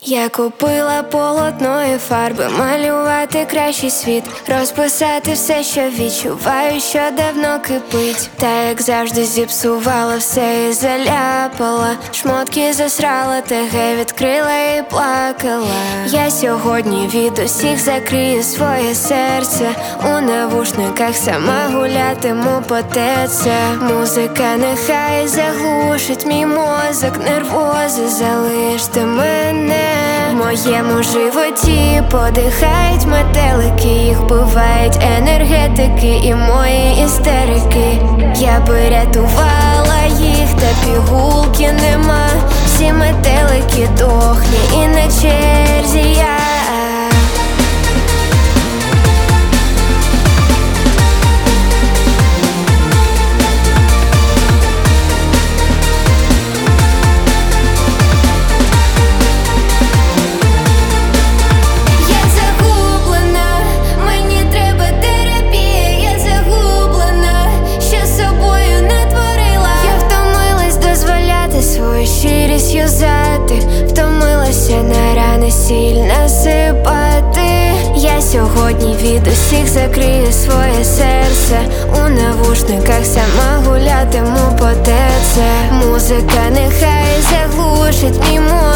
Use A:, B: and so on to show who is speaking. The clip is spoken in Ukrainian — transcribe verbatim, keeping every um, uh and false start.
A: Я купила полотно і фарби, малювати кращий світ, розписати все, що відчуваю, що давно кипить. Та як завжди зіпсувала все і заляпала, шмотки засрала, теге відкрила і плакала. Я сьогодні від усіх закрию своє серце, у навушниках сама гулятиму по ТЦ. Музика нехай заглушить мій мозок, нервози, залиште мене. В моєму животі подихають метелики, їх бувають енергетики і мої істерики. Я би рятувала їх, та пігулки нема. Всі метелики дохлі і на черзі я. Щирість юзати, втомилася на рани сіль насипати. Я сьогодні від усіх закрию своє серце, у навушниках сама гулятиму по ТЦ. Музика нехай заглушить мій мозок.